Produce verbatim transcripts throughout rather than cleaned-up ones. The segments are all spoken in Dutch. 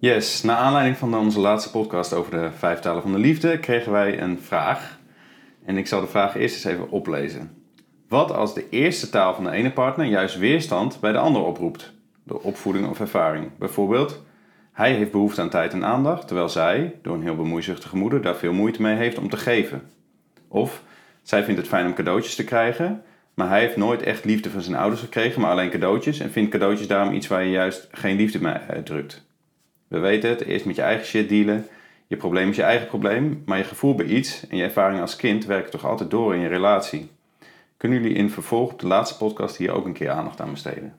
Yes, naar aanleiding van onze laatste podcast over de vijf talen van de liefde kregen wij een vraag. En ik zal de vraag eerst eens even oplezen. Wat als de eerste taal van de ene partner juist weerstand bij de ander oproept? Door opvoeding of ervaring. Bijvoorbeeld, hij heeft behoefte aan tijd en aandacht, terwijl zij, door een heel bemoeizuchtige moeder, daar veel moeite mee heeft om te geven. Of, zij vindt het fijn om cadeautjes te krijgen, maar hij heeft nooit echt liefde van zijn ouders gekregen, maar alleen cadeautjes. En vindt cadeautjes daarom iets waar je juist geen liefde mee uitdrukt. We weten het, eerst met je eigen shit dealen. Je probleem is je eigen probleem, maar je gevoel bij iets en je ervaring als kind werken toch altijd door in je relatie. Kunnen jullie in vervolg op de laatste podcast hier ook een keer aandacht aan besteden?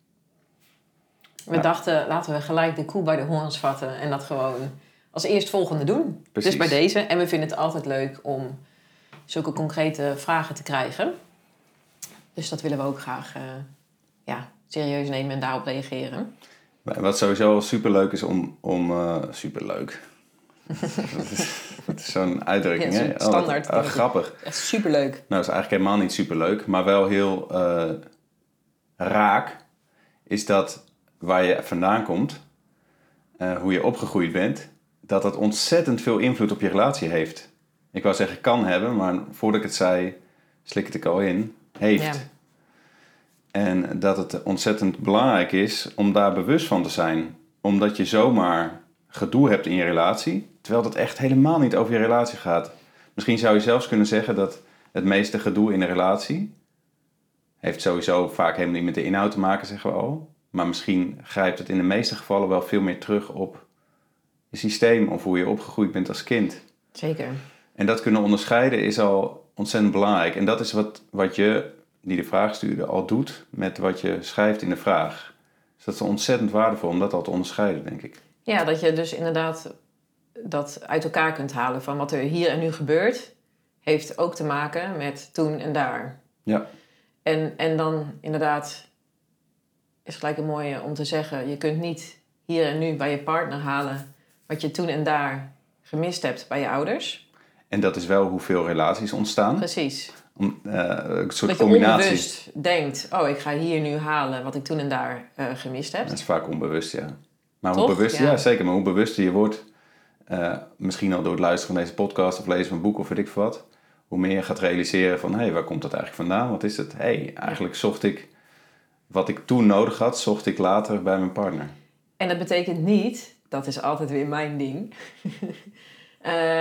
We ja. dachten, laten we gelijk de koe bij de horens vatten en dat gewoon als eerstvolgende doen. Precies. Dus bij deze. En we vinden het altijd leuk om zulke concrete vragen te krijgen. Dus dat willen we ook graag uh, ja, serieus nemen en daarop reageren. Wat sowieso superleuk is om... om uh, superleuk. dat, is, dat is zo'n uitdrukking, ja, hè? Standaard. Oh, wat, uh, grappig. Echt superleuk. Nou, dat is eigenlijk helemaal niet superleuk. Maar wel heel uh, raak. Is dat waar je vandaan komt. Uh, hoe je opgegroeid bent. Dat dat ontzettend veel invloed op je relatie heeft. Ik wou zeggen kan hebben. Maar voordat ik het zei, slikte ik al in. Heeft. Ja. En dat het ontzettend belangrijk is om daar bewust van te zijn. Omdat je zomaar gedoe hebt in je relatie. Terwijl dat echt helemaal niet over je relatie gaat. Misschien zou je zelfs kunnen zeggen dat het meeste gedoe in de relatie... heeft sowieso vaak helemaal niet met de inhoud te maken, zeggen we al. Maar misschien grijpt het in de meeste gevallen wel veel meer terug op je systeem. Of hoe je opgegroeid bent als kind. Zeker. En dat kunnen onderscheiden is al ontzettend belangrijk. En dat is wat, wat je... die de vraag stuurde, al doet met wat je schrijft in de vraag. Dus dat is ontzettend waardevol om dat al te onderscheiden, denk ik. Ja, dat je dus inderdaad dat uit elkaar kunt halen van wat er hier en nu gebeurt, heeft ook te maken met toen en daar. Ja. En, en dan inderdaad is gelijk een mooie om te zeggen, je kunt niet hier en nu bij je partner halen wat je toen en daar gemist hebt bij je ouders. En dat is wel hoeveel relaties ontstaan. Precies. Om, uh, een soort dat je combinatie. onbewust denkt, oh, ik ga hier nu halen wat ik toen en daar uh, gemist heb. Dat is vaak onbewust, ja. Maar Toch? hoe bewust, ja. ja, zeker. Maar hoe bewuster je wordt, uh, misschien al door het luisteren van deze podcast of lezen van een boek of weet ik veel wat, hoe meer je gaat realiseren van, hé, hey, waar komt dat eigenlijk vandaan? Wat is het? Hé, hey, eigenlijk zocht ik wat ik toen nodig had, zocht ik later bij mijn partner. En dat betekent niet, dat is altijd weer mijn ding. uh,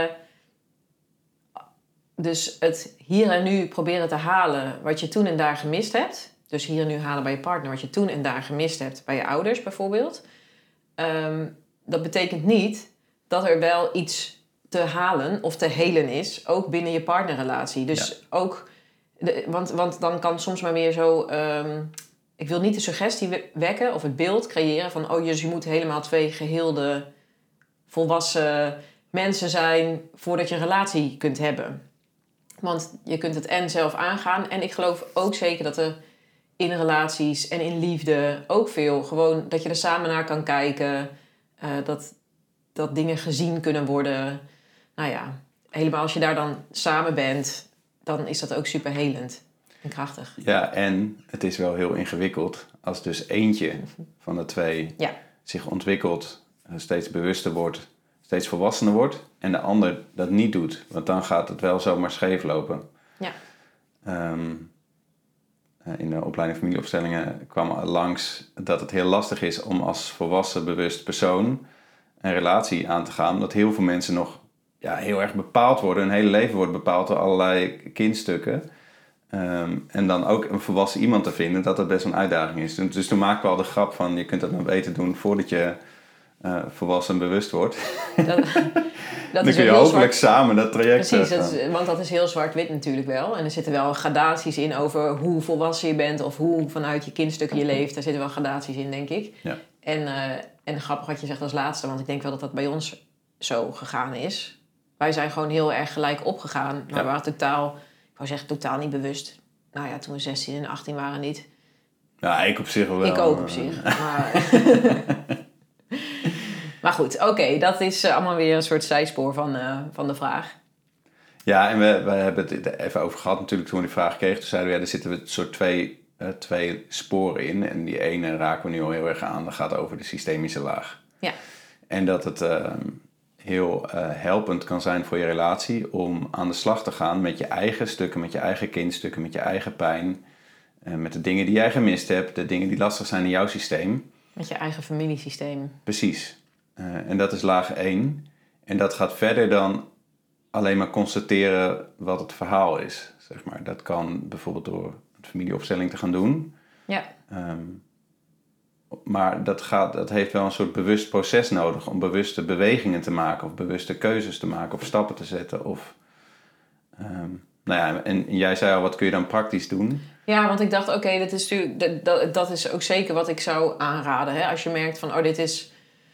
Dus het hier en nu proberen te halen wat je toen en daar gemist hebt. Dus hier en nu halen bij je partner wat je toen en daar gemist hebt bij je ouders bijvoorbeeld. Um, dat betekent niet dat er wel iets te halen of te helen is, ook binnen je partnerrelatie. Dus ja. ook, de, want, want dan kan soms maar weer zo... Um, ik wil niet de suggestie wekken of het beeld creëren van, oh, dus je moet helemaal twee geheelde, volwassen mensen zijn voordat je een relatie kunt hebben. Want je kunt het en zelf aangaan. En ik geloof ook zeker dat er in relaties en in liefde ook veel... gewoon dat je er samen naar kan kijken. Uh, dat, dat dingen gezien kunnen worden. Nou ja, helemaal als je daar dan samen bent... dan is dat ook super helend en krachtig. Ja, en het is wel heel ingewikkeld... als dus eentje van de twee ja. zich ontwikkelt... steeds bewuster wordt... steeds volwassener wordt en de ander dat niet doet. Want dan gaat het wel zomaar scheef lopen. Ja. Um, in de opleiding familieopstellingen kwam langs dat het heel lastig is om als volwassen bewust persoon een relatie aan te gaan. Dat heel veel mensen nog ja, heel erg bepaald worden. Hun hele leven wordt bepaald door allerlei kindstukken. Um, en dan ook een volwassen iemand te vinden, dat dat best een uitdaging is. Dus toen maken we al de grap van, je kunt dat maar beter doen voordat je... Uh, volwassen en bewust wordt. Dat, dat dan is kun je hopelijk zwart... samen dat traject... Precies, dat is, want dat is heel zwart-wit natuurlijk wel. En er zitten wel gradaties in over hoe volwassen je bent... of hoe vanuit je kindstukken je leeft. Daar zitten wel gradaties in, denk ik. Ja. En, uh, en grappig wat je zegt als laatste... want ik denk wel dat dat bij ons zo gegaan is. Wij zijn gewoon heel erg gelijk opgegaan. Maar ja. we waren totaal, ik wou zeggen, totaal niet bewust. Nou ja, toen we zestien en achttien waren niet. Ja, ik op zich wel. Ik ook op zich. Maar... Maar goed, oké, okay, dat is uh, allemaal weer een soort zijspoor van, uh, van de vraag. Ja, en we, we hebben het er even over gehad natuurlijk toen we die vraag kregen. Toen zeiden we, ja, er zitten een soort twee, uh, twee sporen in. En die ene raken we nu al heel erg aan. Dat gaat over de systemische laag. Ja. En dat het uh, heel uh, helpend kan zijn voor je relatie om aan de slag te gaan met je eigen stukken, met je eigen kindstukken, met je eigen pijn. Uh, met de dingen die jij gemist hebt, de dingen die lastig zijn in jouw systeem. Met je eigen familiesysteem. Precies. Uh, en dat is laag één. En dat gaat verder dan alleen maar constateren wat het verhaal is. Zeg maar. Dat kan bijvoorbeeld door een familieopstelling te gaan doen. Ja. Um, maar dat, gaat, dat heeft wel een soort bewust proces nodig om bewuste bewegingen te maken of bewuste keuzes te maken of stappen te zetten. Of, um, nou ja, en jij zei al, wat kun je dan praktisch doen? Ja, want ik dacht, oké, okay, dat is natuurlijk, dat, dat is ook zeker wat ik zou aanraden. Hè? Als je merkt van, oh, dit is,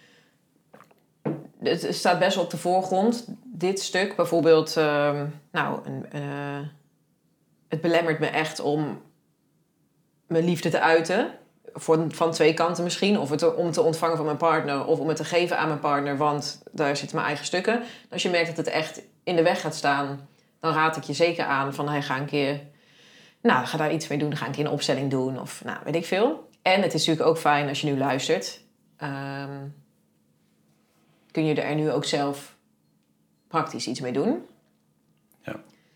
het staat best wel op de voorgrond, dit stuk. Bijvoorbeeld, uh, nou, uh, het belemmert me echt om mijn liefde te uiten. Voor, van twee kanten misschien. Of het, om te ontvangen van mijn partner. Of om het te geven aan mijn partner. Want daar zitten mijn eigen stukken. Als je merkt dat het echt in de weg gaat staan. Dan raad ik je zeker aan van hey, ga een keer. Nou, ga daar iets mee doen. Ga een keer een opstelling doen. Of nou, weet ik veel. En het is natuurlijk ook fijn als je nu luistert. Um, kun je er nu ook zelf praktisch iets mee doen. Ja.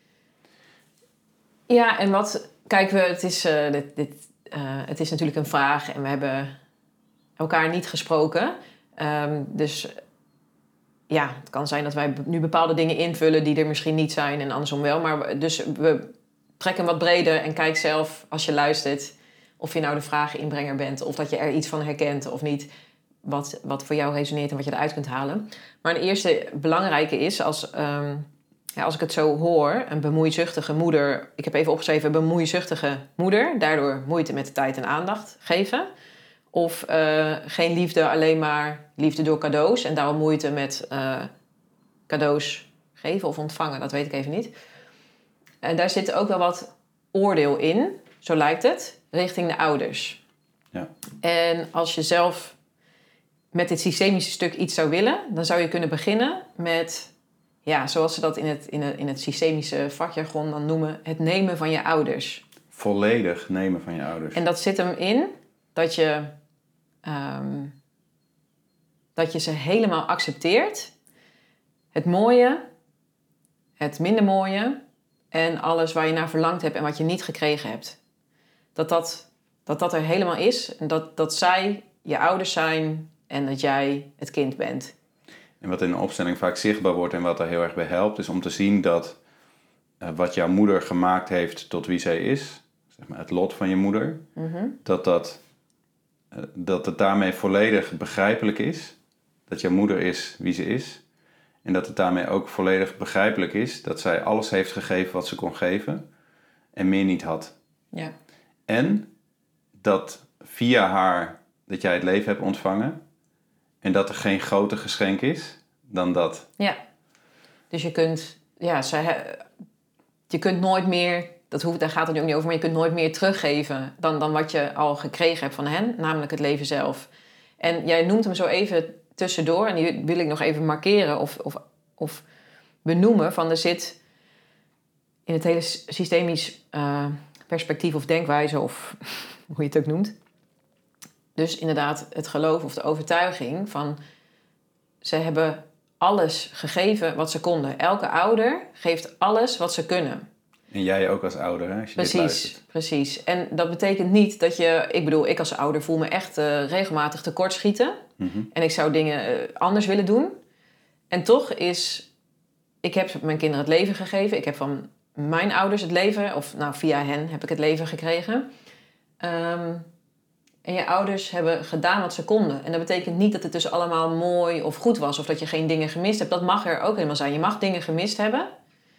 Ja, en wat. Kijk, we, het is. Uh, dit, dit, Uh, het is natuurlijk een vraag en we hebben elkaar niet gesproken. Um, dus ja, het kan zijn dat wij nu bepaalde dingen invullen die er misschien niet zijn en andersom wel. Maar dus we trekken wat breder en kijk zelf als je luistert of je nou de vrageninbrenger bent of dat je er iets van herkent of niet. Wat, wat voor jou resoneert en wat je eruit kunt halen. Maar een eerste belangrijke is als... Um, Ja, als ik het zo hoor, een bemoeizuchtige moeder... Ik heb even opgeschreven, bemoeizuchtige moeder. Daardoor moeite met de tijd en aandacht geven. Of uh, geen liefde, alleen maar liefde door cadeaus. En daarom moeite met uh, cadeaus geven of ontvangen. Dat weet ik even niet. En daar zit ook wel wat oordeel in, zo lijkt het, richting de ouders. Ja. En als je zelf met dit systemische stuk iets zou willen... dan zou je kunnen beginnen met... Ja, zoals ze dat in het, in het, in het systemische vakjargon dan noemen... het nemen van je ouders. Volledig nemen van je ouders. En dat zit hem in dat je, um, dat je ze helemaal accepteert. Het mooie, het minder mooie... en alles waar je naar verlangd hebt en wat je niet gekregen hebt. Dat dat, dat, dat er helemaal is. En dat, dat zij je ouders zijn en dat jij het kind bent... En wat in een opstelling vaak zichtbaar wordt en wat er heel erg bij helpt... is om te zien dat uh, wat jouw moeder gemaakt heeft tot wie zij is... zeg maar het lot van je moeder... Mm-hmm. dat, dat, uh, dat het daarmee volledig begrijpelijk is... dat jouw moeder is wie ze is... en dat het daarmee ook volledig begrijpelijk is... dat zij alles heeft gegeven wat ze kon geven... en meer niet had. Ja. En dat via haar dat jij het leven hebt ontvangen... En dat er geen groter geschenk is dan dat. Ja. Dus je kunt... Ja, ze, je kunt nooit meer... Dat hoeft, daar gaat het nu ook niet over. Maar je kunt nooit meer teruggeven... Dan, dan wat je al gekregen hebt van hen. Namelijk het leven zelf. En jij noemt hem zo even tussendoor. En die wil ik nog even markeren. Of, of, of benoemen. Van er zit... In het hele systemisch uh, perspectief of denkwijze... Of hoe je het ook noemt... Dus inderdaad het geloof of de overtuiging van... ze hebben alles gegeven wat ze konden. Elke ouder geeft alles wat ze kunnen. En jij ook als ouder, hè, als je precies, dit luistert. Precies. En dat betekent niet dat je... Ik bedoel, ik als ouder voel me echt uh, regelmatig tekortschieten. Mm-hmm. En ik zou dingen uh, anders willen doen. En toch is... Ik heb mijn kinderen het leven gegeven. Ik heb van mijn ouders het leven... Of nou, via hen heb ik het leven gekregen... Um, En je ouders hebben gedaan wat ze konden. En dat betekent niet dat het dus allemaal mooi of goed was... of dat je geen dingen gemist hebt. Dat mag er ook helemaal zijn. Je mag dingen gemist hebben.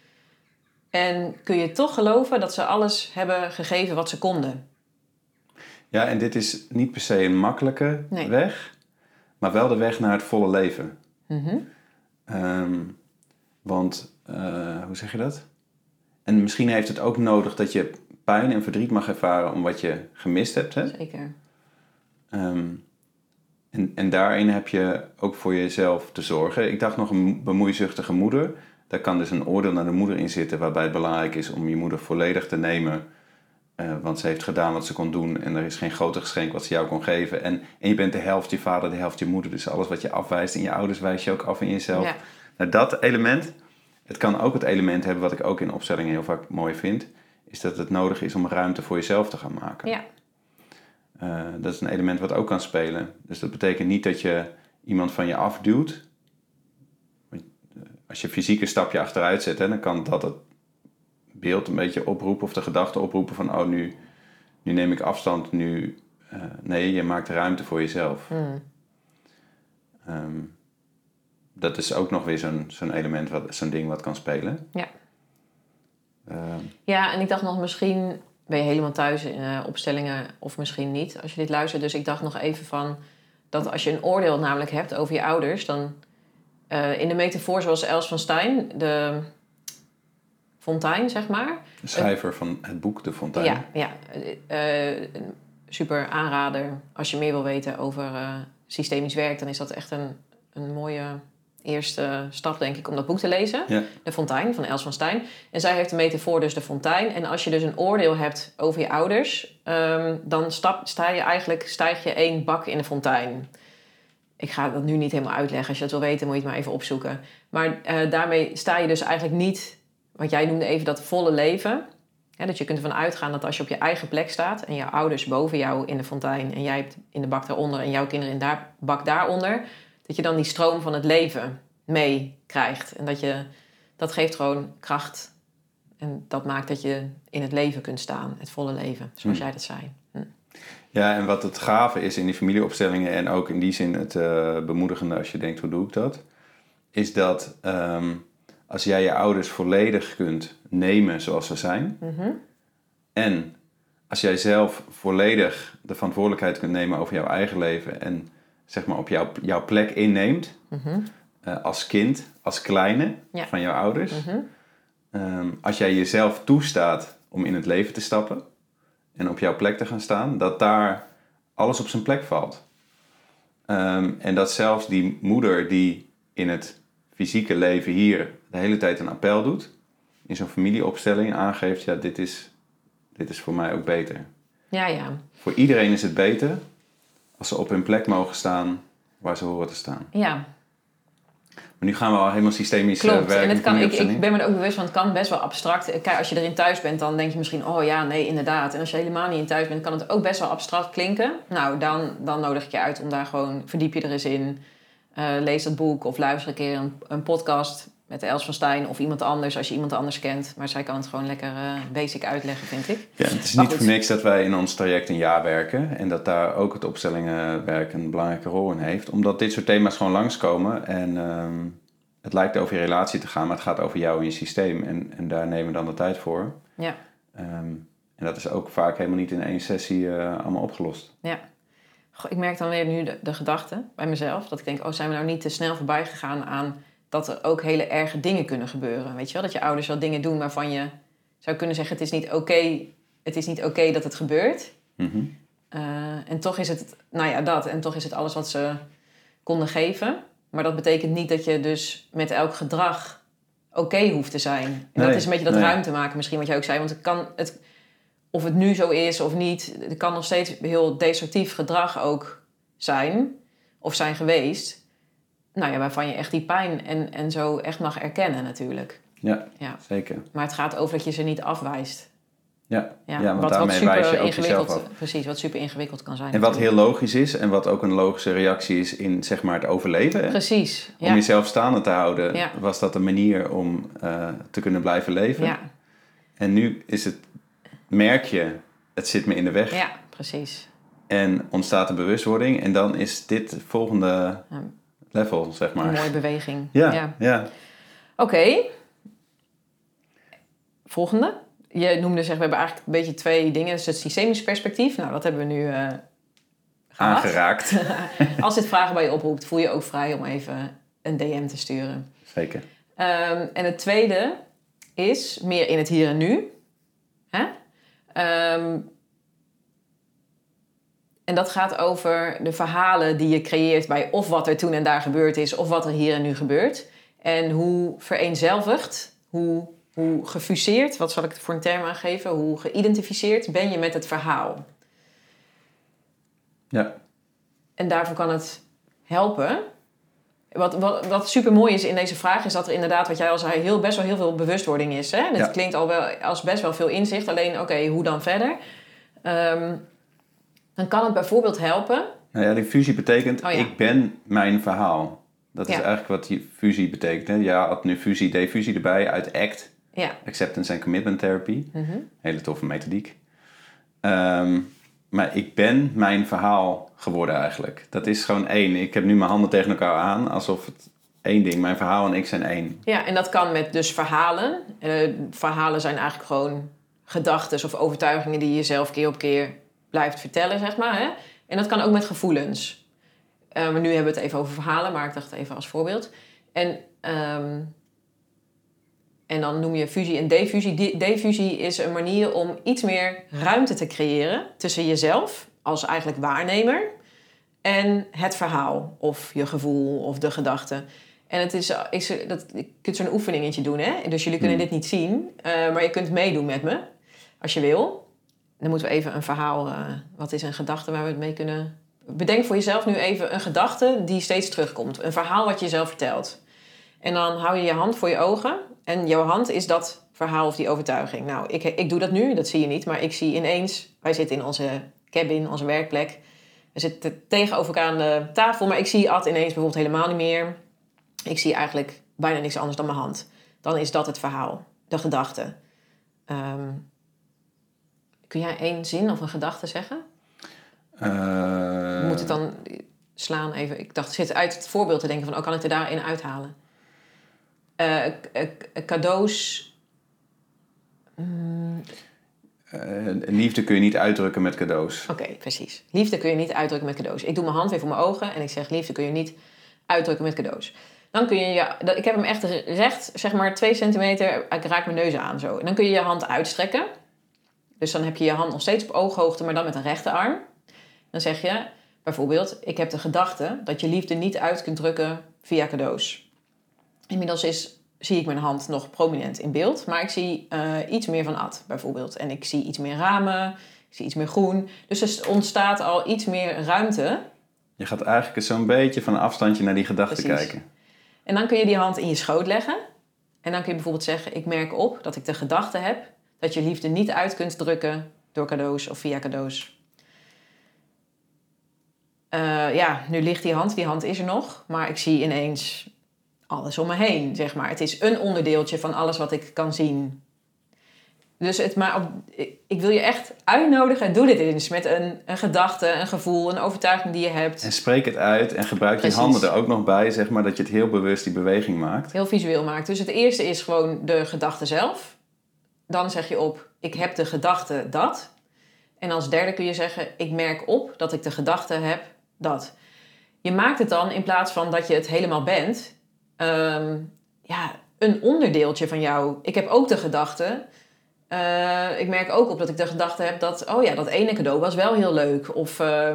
En kun je toch geloven dat ze alles hebben gegeven wat ze konden. Ja, en dit is niet per se een makkelijke nee. weg... maar wel de weg naar het volle leven. Mm-hmm. Um, want, uh, hoe zeg je dat? En misschien heeft het ook nodig dat je pijn en verdriet mag ervaren... om wat je gemist hebt, hè? Zeker. Um, en, en daarin heb je ook voor jezelf te zorgen. Ik dacht nog een bemoeizuchtige moeder. Daar kan dus een oordeel naar de moeder in zitten... waarbij het belangrijk is om je moeder volledig te nemen... Uh, want ze heeft gedaan wat ze kon doen en er is geen groter geschenk wat ze jou kon geven. En, en je bent de helft je vader, de helft je moeder. Dus alles wat je afwijst in je ouders wijs je ook af in jezelf. Ja. Nou, dat element, het kan ook het element hebben wat ik ook in opstellingen heel vaak mooi vind, is dat het nodig is om ruimte voor jezelf te gaan maken. Ja. Uh, dat is een element wat ook kan spelen. Dus dat betekent niet dat je iemand van je afduwt. Als je fysiek een stapje achteruit zet, hè, dan kan dat het beeld een beetje oproepen of de gedachte oproepen van oh, nu, nu neem ik afstand, nu... Uh, nee, je maakt ruimte voor jezelf. Mm. Um, dat is ook nog weer zo'n, zo'n element, wat, zo'n ding wat kan spelen. Ja. Uh, ja, en ik dacht nog misschien ben je helemaal thuis in uh, opstellingen of misschien niet als je dit luistert. Dus ik dacht nog even van dat als je een oordeel namelijk hebt over je ouders, dan uh, in de metafoor zoals Els van Stein, de fontein, zeg maar. De schrijver van het boek De Fontein. Ja, ja. Uh, super aanrader. Als je meer wil weten over uh, systemisch werk, dan is dat echt een, een mooie eerste stap, denk ik, om dat boek te lezen. Ja. De Fontein van Els van Stein. En zij heeft de metafoor dus de fontein. En als je dus een oordeel hebt over je ouders, um, dan stap, sta je eigenlijk, stijg je één bak in de fontein. Ik ga dat nu niet helemaal uitleggen. Als je dat wil weten, moet je het maar even opzoeken. Maar uh, daarmee sta je dus eigenlijk niet, wat jij noemde even dat volle leven. Ja, dat je kunt ervan uitgaan dat als je op je eigen plek staat en jouw ouders boven jou in de fontein en jij hebt in de bak daaronder en jouw kinderen in de daar, bak daaronder, dat je dan die stroom van het leven meekrijgt. En dat je, dat geeft gewoon kracht. En dat maakt dat je in het leven kunt staan, het volle leven, zoals hm. jij dat zei. Hm. Ja, en wat het gave is in die familieopstellingen en ook in die zin het uh, bemoedigende als je denkt, hoe doe ik dat? Is dat um, als jij je ouders volledig kunt nemen zoals ze zijn, Mm-hmm. en als jij zelf volledig de verantwoordelijkheid kunt nemen over jouw eigen leven en zeg maar op jouw, jouw plek inneemt, Mm-hmm. uh, als kind, als kleine ja. van jouw ouders. Mm-hmm. Um, als jij jezelf toestaat om in het leven te stappen en op jouw plek te gaan staan, dat daar alles op zijn plek valt. Um, en dat zelfs die moeder die in het fysieke leven hier de hele tijd een appel doet, in zo'n familieopstelling aangeeft, ja, dit is, dit is voor mij ook beter. Ja, ja. Voor iedereen is het beter als ze op hun plek mogen staan waar ze horen te staan. Ja. Maar nu gaan we al helemaal systemisch Klopt. werken. En het kan, ik, ik ben me er ook bewust van, het kan best wel abstract. Kijk, als je erin thuis bent, dan denk je misschien, oh ja, nee, inderdaad. En als je helemaal niet in thuis bent, kan het ook best wel abstract klinken. Nou, dan, dan nodig ik je uit om daar gewoon, verdiep je er eens in. Uh, lees dat boek of luister een keer een, een podcast met Els van Stein of iemand anders, als je iemand anders kent. Maar zij kan het gewoon lekker uh, basic uitleggen, vind ik. Ja, het is maar niet goed. voor niks dat wij in ons traject een jaar werken. En dat daar ook het opstellingenwerk een belangrijke rol in heeft. Omdat dit soort thema's gewoon langskomen. En um, het lijkt over je relatie te gaan, maar het gaat over jou en je systeem. En, en daar nemen we dan de tijd voor. Ja. Um, en dat is ook vaak helemaal niet in één sessie uh, allemaal opgelost. Ja. Goh, ik merk dan weer nu de, de gedachte bij mezelf. Dat ik denk, oh, zijn we nou niet te snel voorbij gegaan aan dat er ook hele erge dingen kunnen gebeuren. Weet je wel? Dat je ouders wel dingen doen waarvan je zou kunnen zeggen, het is niet oké, okay, het is niet oké okay dat het gebeurt. Mm-hmm. Uh, en toch is het, nou ja, dat. En toch is het alles wat ze konden geven. Maar dat betekent niet dat je dus met elk gedrag oké okay hoeft te zijn. En nee, dat is een beetje dat nee. ruimte maken misschien wat jij ook zei. Want het kan, het, of het nu zo is of niet, het kan nog steeds heel destructief gedrag ook zijn. Of zijn geweest. Nou ja, waarvan je echt die pijn en, en zo echt mag erkennen natuurlijk. Ja, ja, zeker. Maar het gaat over dat je ze niet afwijst. Ja, ja, ja want wat, daarmee wat super wijs je ook ingewikkeld, jezelf af. Precies, wat super ingewikkeld kan zijn. En wat heel logisch is en wat ook een logische reactie is in zeg maar het overleven. Hè? Precies. Om ja. jezelf staande te houden, ja. was dat een manier om uh, te kunnen blijven leven. Ja. En nu is het, merk je, het zit me in de weg. Ja, precies. En ontstaat een bewustwording en dan is dit het volgende ja. level, zeg maar. Een mooie beweging. Ja, ja. ja. Oké. Okay. Volgende. Je noemde, zeg, we hebben eigenlijk een beetje twee dingen. Dus het systemisch perspectief. Nou, dat hebben we nu uh, aangeraakt. Als dit vragen bij je oproept, voel je ook vrij om even een D M te sturen. Zeker. Um, en het tweede is meer in het hier en nu. Hè? Um, en dat gaat over de verhalen die je creëert bij of wat er toen en daar gebeurd is, of wat er hier en nu gebeurt. En hoe vereenzelvigd, hoe hoe gefuseerd, wat zal ik voor een term aangeven, hoe geïdentificeerd ben je met het verhaal. Ja. En daarvoor kan het helpen. Wat, wat, wat super mooi is in deze vraag is dat er inderdaad, wat jij al zei, heel, best wel heel veel bewustwording is. Hè? Dat Ja. klinkt al wel als best wel veel inzicht. Alleen, oké, okay, hoe dan verder? Um, dan kan het bijvoorbeeld helpen. Nou ja, die fusie betekent, oh ja. ik ben mijn verhaal. Dat is ja. eigenlijk wat die fusie betekent. Hè? Ja, had nu fusie, defusie erbij uit ACT. Ja. Acceptance and Commitment Therapy. Mm-hmm. Hele toffe methodiek. Um, maar ik ben mijn verhaal geworden eigenlijk. Dat is gewoon één. Ik heb nu mijn handen tegen elkaar aan, alsof het één ding, mijn verhaal en ik zijn één. Ja, en dat kan met dus verhalen. Uh, verhalen zijn eigenlijk gewoon gedachten of overtuigingen die je zelf keer op keer blijft vertellen, zeg maar. Hè? En dat kan ook met gevoelens. Uh, maar nu hebben we het even over verhalen, maar ik dacht even als voorbeeld. En, um, en dan noem je fusie en defusie. Defusie is een manier om iets meer ruimte te creëren tussen jezelf als eigenlijk waarnemer en het verhaal of je gevoel of de gedachte. En het is, is dat, je kunt zo'n oefeningetje doen, hè? Dus jullie kunnen hmm. dit niet zien, uh, maar je kunt meedoen met me als je wil. Dan moeten we even een verhaal, uh, wat is een gedachte waar we het mee kunnen... Bedenk voor jezelf nu even een gedachte die steeds terugkomt. Een verhaal wat je jezelf vertelt. En dan hou je je hand voor je ogen. En jouw hand is dat verhaal of die overtuiging. Nou, ik, ik doe dat nu, dat zie je niet. Maar ik zie ineens, wij zitten in onze cabin, onze werkplek. We zitten tegenover elkaar aan de tafel. Maar ik zie Ad ineens bijvoorbeeld helemaal niet meer. Ik zie eigenlijk bijna niks anders dan mijn hand. Dan is dat het verhaal, de gedachte. Um, kun jij één zin of een gedachte zeggen? Uh... Moet het dan slaan even? Ik dacht, zit uit het voorbeeld te denken van, oh, kan ik er daarin uithalen? Uh, cadeaus... Mm. Uh, liefde kun je niet uitdrukken met cadeaus. Oké, okay, precies. Liefde kun je niet uitdrukken met cadeaus. Ik doe mijn hand weer voor mijn ogen en ik zeg, liefde kun je niet uitdrukken met cadeaus. Dan kun je, ja, ik heb hem echt recht, zeg maar twee centimeter, ik raak mijn neus aan zo. En dan kun je je hand uitstrekken. Dus dan heb je je hand nog steeds op ooghoogte, maar dan met een rechterarm. Dan zeg je bijvoorbeeld, ik heb de gedachte dat je liefde niet uit kunt drukken via cadeaus. Inmiddels is, zie ik mijn hand nog prominent in beeld, maar ik zie uh, iets meer van Ad bijvoorbeeld. En ik zie iets meer ramen, ik zie iets meer groen. Dus er ontstaat al iets meer ruimte. Je gaat eigenlijk zo'n beetje van een afstandje naar die gedachte Precies. kijken. En dan kun je die hand in je schoot leggen. En dan kun je bijvoorbeeld zeggen, ik merk op dat ik de gedachte heb dat je liefde niet uit kunt drukken door cadeaus of via cadeaus. Uh, ja, nu ligt die hand, die hand is er nog, maar ik zie ineens alles om me heen, zeg maar. Het is een onderdeeltje van alles wat ik kan zien. Dus het, maar op, ik, ik wil je echt uitnodigen, doe dit eens met een, een gedachte, een gevoel, een overtuiging die je hebt. En spreek het uit en gebruik Precies. je handen er ook nog bij, zeg maar, dat je het heel bewust die beweging maakt. Heel visueel maakt. Dus het eerste is gewoon de gedachte zelf. Dan zeg je op, ik heb de gedachte dat. En als derde kun je zeggen, ik merk op dat ik de gedachte heb dat. Je maakt het dan, in plaats van dat je het helemaal bent, um, ja, een onderdeeltje van jou. Ik heb ook de gedachte, uh, ik merk ook op dat ik de gedachte heb dat, oh ja, dat ene cadeau was wel heel leuk. Of uh,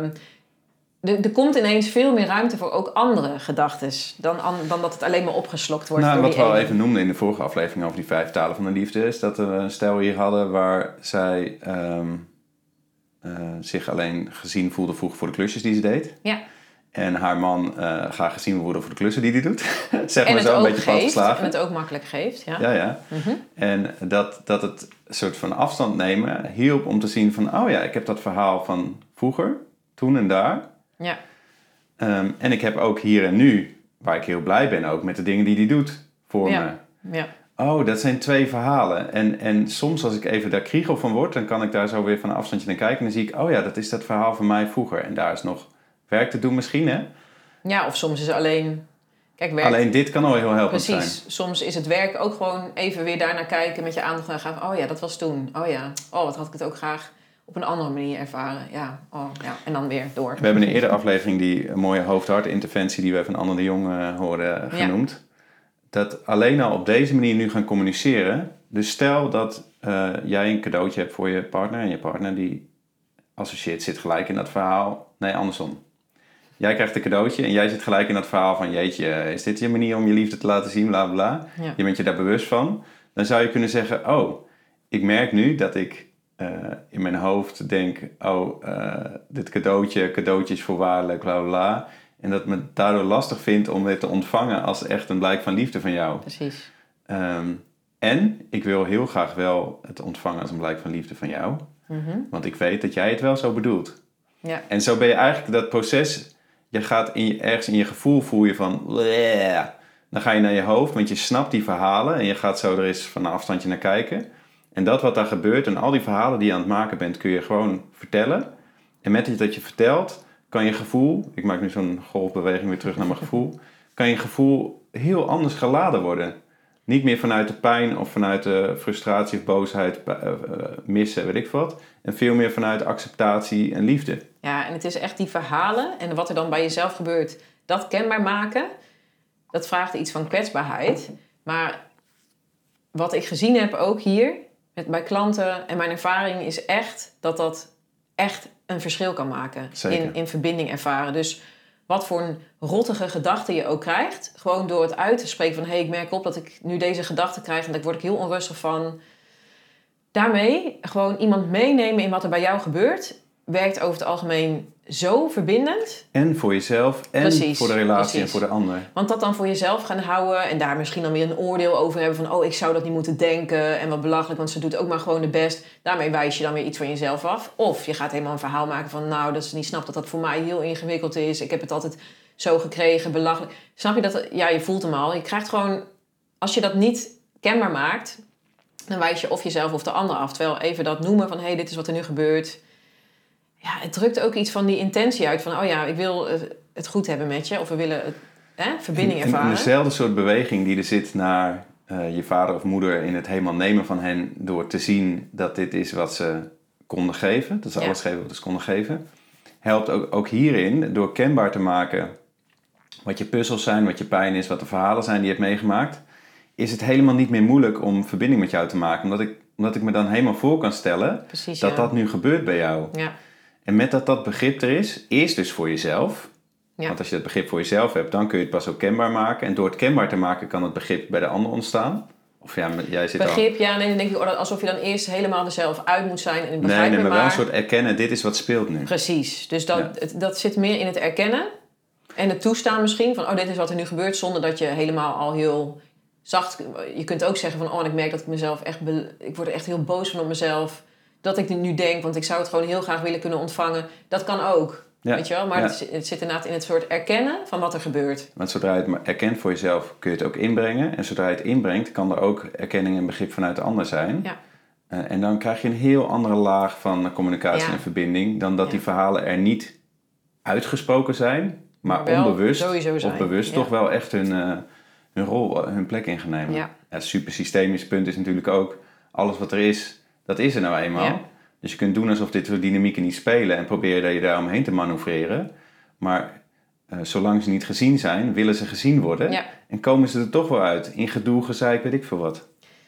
er komt ineens veel meer ruimte voor ook andere gedachtes, dan, dan dat het alleen maar opgeslokt wordt. Nou, door wat die we al ene. even noemden in de vorige aflevering over die vijf talen van de liefde, is dat we een stel hier hadden waar zij um, uh, zich alleen gezien voelde vroeger voor de klusjes die ze deed. Ja. En haar man uh, graag gezien wil worden voor de klussen die hij doet. zeg en maar het zo, ook een beetje geeft, vastgeslagen. en het ook makkelijk geeft. Ja, ja. ja. Mm-hmm. En dat, dat het soort van afstand nemen hielp om te zien van, oh ja, ik heb dat verhaal van vroeger, toen en daar. Ja. Um, en ik heb ook hier en nu, waar ik heel blij ben ook met de dingen die hij doet voor ja. me. Ja. Oh, dat zijn twee verhalen. En, en soms als ik even daar kriegel van word, dan kan ik daar zo weer van een afstandje naar kijken. En dan zie ik, oh ja, dat is dat verhaal van mij vroeger. En daar is nog werk te doen misschien, hè? Ja, of soms is het alleen... Kijk, werk... Alleen dit kan al heel helpend zijn. Precies. Soms is het werk ook gewoon even weer daarnaar kijken met je aandacht naar gaan. Oh ja, dat was toen. Oh ja. Oh, wat had ik het ook graag op een andere manier ervaren. Ja. Oh, ja. En dan weer door. We hebben in een eerdere aflevering die mooie hoofd-hart-interventie die we van Anne de Jong uh, horen genoemd. Ja. Dat alleen al op deze manier nu gaan communiceren. Dus stel dat uh, jij een cadeautje hebt voor je partner en je partner die associeert zit gelijk in dat verhaal. Nee, andersom. Jij krijgt een cadeautje en jij zit gelijk in dat verhaal van jeetje, is dit je manier om je liefde te laten zien, bla bla. Ja. Je bent je daar bewust van. dan zou je kunnen zeggen, oh, ik merk nu dat ik uh, in mijn hoofd denk, oh, uh, dit cadeautje, cadeautje is voorwaardelijk, bla bla bla. En dat me daardoor lastig vindt om dit te ontvangen als echt een blijk van liefde van jou. Precies. Um, en ik wil heel graag wel het ontvangen als een blijk van liefde van jou. Mm-hmm. Want ik weet dat jij het wel zo bedoelt. Ja. En zo ben je eigenlijk dat proces, je gaat in je, ergens in je gevoel voel je van, bleh. Dan ga je naar je hoofd, want je snapt die verhalen en je gaat zo er eens van een afstandje naar kijken. En dat wat daar gebeurt en al die verhalen die je aan het maken bent, kun je gewoon vertellen. En met dat je vertelt, kan je gevoel, ik maak nu zo'n golfbeweging weer terug naar mijn gevoel, kan je gevoel heel anders geladen worden. Niet meer vanuit de pijn of vanuit de frustratie of boosheid uh, uh, missen, weet ik wat. En veel meer vanuit acceptatie en liefde. Ja, en het is echt die verhalen en wat er dan bij jezelf gebeurt, dat kenbaar maken. Dat vraagt iets van kwetsbaarheid. Maar wat ik gezien heb ook hier met, bij klanten en mijn ervaring is echt dat dat echt een verschil kan maken. In, in verbinding ervaren. Dus wat voor een rottige gedachte je ook krijgt. Gewoon door het uit te spreken van, hé, hey, ik merk op dat ik nu deze gedachte krijg en daar word ik heel onrustig van. Daarmee gewoon iemand meenemen in wat er bij jou gebeurt, werkt over het algemeen zo verbindend. En voor jezelf en precies, voor de relatie precies. En voor de ander. Want dat dan voor jezelf gaan houden en daar misschien dan weer een oordeel over hebben van, oh, ik zou dat niet moeten denken en wat belachelijk, want ze doet ook maar gewoon de best. Daarmee wijs je dan weer iets van jezelf af. Of je gaat helemaal een verhaal maken van, nou, dat ze niet snapt dat dat voor mij heel ingewikkeld is. Ik heb het altijd zo gekregen, belachelijk. Snap je dat? Ja, je voelt hem al. Je krijgt gewoon, als je dat niet kenbaar maakt, dan wijs je of jezelf of de ander af. Terwijl even dat noemen van, hé, hey, dit is wat er nu gebeurt. Ja, het drukt ook iets van die intentie uit. Van, oh ja, ik wil het goed hebben met je. Of we willen het, hè, verbinding ervaren. En dezelfde soort beweging die er zit naar uh, je vader of moeder in het helemaal nemen van hen. Door te zien dat dit is wat ze konden geven. Dat ze ja. alles geven wat ze konden geven. Helpt ook, ook hierin door kenbaar te maken wat je puzzels zijn, wat je pijn is, wat de verhalen zijn die je hebt meegemaakt. Is het helemaal niet meer moeilijk om verbinding met jou te maken. Omdat ik, omdat ik me dan helemaal voor kan stellen Precies, dat ja. dat nu gebeurt bij jou. Ja. En met dat dat begrip er is, eerst dus voor jezelf. Ja. Want als je dat begrip voor jezelf hebt, dan kun je het pas ook kenbaar maken. En door het kenbaar te maken kan het begrip bij de ander ontstaan. Of ja, jij zit begrip, al... ja, nee, dan denk ik alsof je dan eerst helemaal er zelf uit moet zijn. En nee, nee, maar wel een soort erkennen, dit is wat speelt nu. Precies, dus dat, ja. het, dat zit meer in het erkennen. En het toestaan misschien van, oh, dit is wat er nu gebeurt. Zonder dat je helemaal al heel zacht... Je kunt ook zeggen van, oh, en ik merk dat ik mezelf echt... Be, ik word er echt heel boos van op mezelf. Dat ik dit nu denk, want ik zou het gewoon heel graag willen kunnen ontvangen. Dat kan ook, ja. weet je wel. Maar ja. het, het zit inderdaad in het soort erkennen van wat er gebeurt. Want zodra je het erkent voor jezelf, kun je het ook inbrengen. En zodra je het inbrengt, kan er ook erkenning en begrip vanuit de ander zijn. Ja. Uh, en dan krijg je een heel andere laag van communicatie ja. en verbinding... dan dat ja. die verhalen er niet uitgesproken zijn... maar wel, onbewust of bewust ja. toch wel echt hun, uh, hun rol, hun plek ingenomen. Ja. Het super systemische punt is natuurlijk ook... alles wat er is, dat is er nou eenmaal. Ja. Dus je kunt doen alsof dit soort dynamieken niet spelen... en proberen je daar omheen te manoeuvreren. Maar uh, zolang ze niet gezien zijn, willen ze gezien worden... Ja. en komen ze er toch wel uit. In gedoe, gezeik, weet ik veel wat.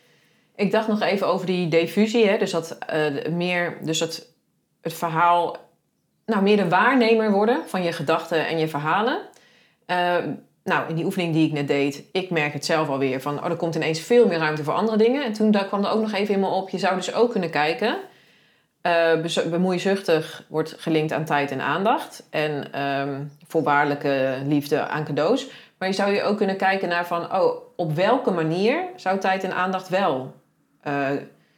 Ik dacht nog even over die diffusie. Hè? Dus, dat, uh, meer, dus het, het verhaal... Nou, meer de waarnemer worden van je gedachten en je verhalen. Uh, nou, in die oefening die ik net deed, ik merk het zelf alweer van, oh, er komt ineens veel meer ruimte voor andere dingen. En toen daar kwam er ook nog even in me op, je zou dus ook kunnen kijken. Uh, bemoeizuchtig wordt gelinkt aan tijd en aandacht. En um, voorwaardelijke liefde aan cadeaus. Maar je zou je ook kunnen kijken naar van, oh, op welke manier zou tijd en aandacht wel uh,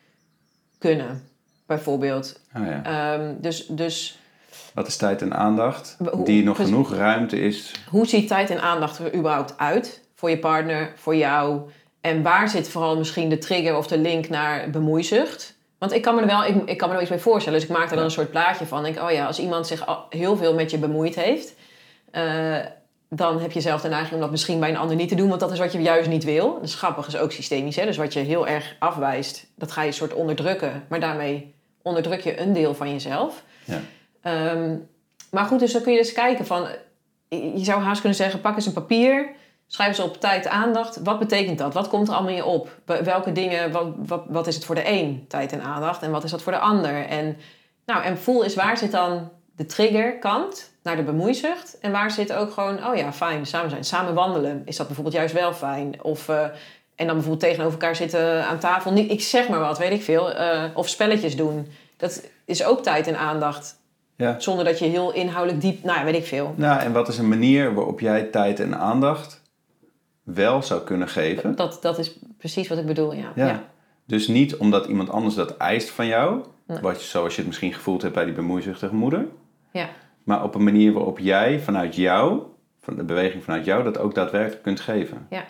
kunnen, bijvoorbeeld. Oh ja. um, dus... dus Wat is tijd en aandacht? Die nog genoeg ruimte is. Hoe ziet tijd en aandacht er überhaupt uit? Voor je partner, voor jou. En waar zit vooral misschien de trigger of de link naar bemoeizucht? Want ik kan me er wel, ik, ik kan me er iets bij voorstellen. Dus ik maak er dan ja. een soort plaatje van. Denk, oh ja, als iemand zich al heel veel met je bemoeid heeft... Uh, dan heb je zelf de neiging om dat misschien bij een ander niet te doen. Want dat is wat je juist niet wil. Dat is grappig, is ook systemisch. Hè? Dus wat je heel erg afwijst, dat ga je een soort onderdrukken. Maar daarmee onderdruk je een deel van jezelf. Ja. Um, maar goed, dus dan kun je dus kijken van... Je zou haast kunnen zeggen, pak eens een papier... Schrijf eens op tijd, aandacht. Wat betekent dat? Wat komt er allemaal in je op? Welke dingen, wat, wat, wat is het voor de een, tijd en aandacht? En wat is dat voor de ander? En, nou, en voel eens, waar zit dan de triggerkant naar de bemoeizucht? En waar zit ook gewoon, oh ja, fijn, samen zijn. Samen wandelen, is dat bijvoorbeeld juist wel fijn? Of uh, en dan bijvoorbeeld tegenover elkaar zitten aan tafel. Niet, ik zeg maar wat, weet ik veel. Uh, of spelletjes doen. Dat is ook tijd en aandacht. Ja. Zonder dat je heel inhoudelijk diep... Nou ja, weet ik veel. Nou, en wat is een manier waarop jij tijd en aandacht wel zou kunnen geven? Dat, dat is precies wat ik bedoel, ja. ja. ja. Dus niet omdat iemand anders dat eist van jou. Nee. Wat, zoals je het misschien gevoeld hebt bij die bemoeizuchtige moeder. Ja. Maar op een manier waarop jij vanuit jou, van de beweging vanuit jou, dat ook daadwerkelijk kunt geven. Ja.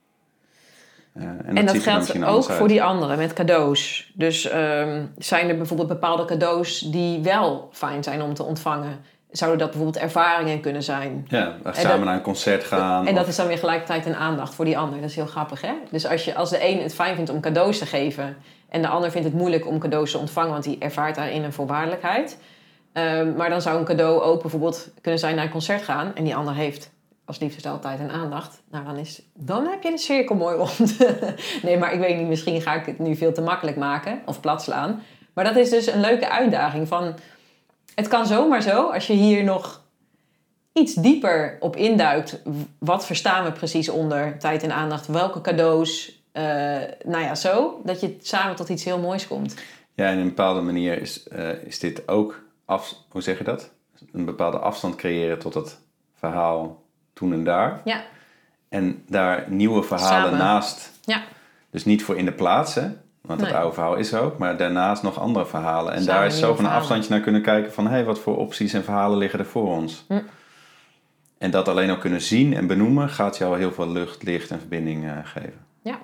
Uh, en dat, en dat ziet er geldt ook voor die anderen met cadeaus. Dus um, zijn er bijvoorbeeld bepaalde cadeaus die wel fijn zijn om te ontvangen? Zouden dat bijvoorbeeld ervaringen kunnen zijn? Ja, samen dat, naar een concert gaan. En of... dat is dan weer gelijkertijd een aandacht voor die ander. Dat is heel grappig, hè? Dus als, je, als de een het fijn vindt om cadeaus te geven en de ander vindt het moeilijk om cadeaus te ontvangen, want die ervaart daarin een voorwaardelijkheid. Um, maar dan zou een cadeau ook bijvoorbeeld kunnen zijn naar een concert gaan en die ander heeft als liefdestel tijd en aandacht. Nou, dan, is, dan heb je de cirkel mooi rond. Nee, maar ik weet niet, misschien ga ik het nu veel te makkelijk maken of plat slaan. Maar dat is dus een leuke uitdaging van... Het kan zomaar zo, als je hier nog iets dieper op induikt. Wat verstaan we precies onder tijd en aandacht? Welke cadeaus? Uh, nou ja, zo. Dat je samen tot iets heel moois komt. Ja, en in een bepaalde manier is, uh, is dit ook... Af, hoe zeg je dat? Een bepaalde afstand creëren tot het verhaal toen en daar. Ja. En daar nieuwe verhalen samen. Naast. Ja. Dus niet voor in de plaats, hè? Want nee. het oude verhaal is er ook. Maar daarnaast nog andere verhalen. En samen daar is zo van een verhalen. afstandje naar kunnen kijken van... hé, hey, wat voor opties en verhalen liggen er voor ons? Hm. En dat alleen al kunnen zien en benoemen... gaat jou heel veel lucht, licht en verbinding uh, geven. Ja.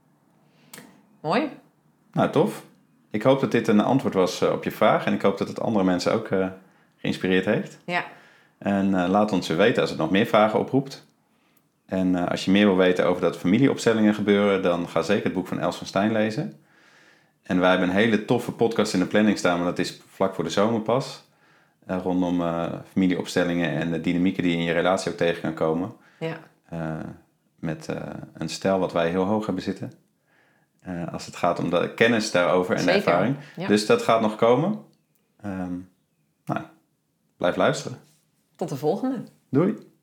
Mooi. Nou, tof. Ik hoop dat dit een antwoord was uh, op je vraag. En ik hoop dat het andere mensen ook uh, geïnspireerd heeft. Ja. En uh, laat ons weer weten als het nog meer vragen oproept. En uh, als je meer wil weten over dat familieopstellingen gebeuren... dan ga zeker het boek van Els van Stein lezen. En wij hebben een hele toffe podcast in de planning staan... maar dat is vlak voor de zomer pas. Uh, rondom uh, familieopstellingen en de dynamieken die je in je relatie ook tegen kan komen. Ja. Uh, met uh, een stijl wat wij heel hoog hebben zitten. Uh, als het gaat om de kennis daarover en zeker. de ervaring. Ja. Dus dat gaat nog komen. Um, nou, blijf luisteren. Tot de volgende. Doei.